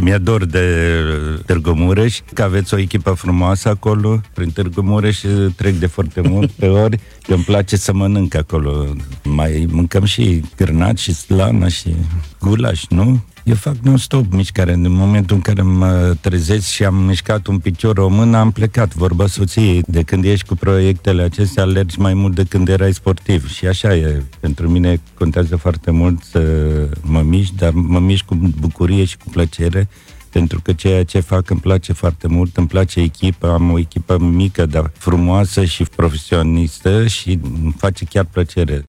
mi-e dor de Târgu Mureș, că aveți o echipă frumoasă acolo, prin Târgu Mureș trec de foarte multe ori, că îmi place să mănânc acolo. Mai mâncăm și cârnat și slană și gulaș, nu? Eu fac non-stop mișcare. În momentul în care mă trezesc și am mișcat un picior, o mână, am plecat. Vorba soției, de când ești cu proiectele acestea, alergi mai mult de când erai sportiv. Și așa e. Pentru mine contează foarte mult să mă mișc, dar mă mișc cu bucurie și cu plăcere, pentru că ceea ce fac îmi place foarte mult, îmi place echipa, am o echipă mică, dar frumoasă și profesionistă și îmi face chiar plăcere.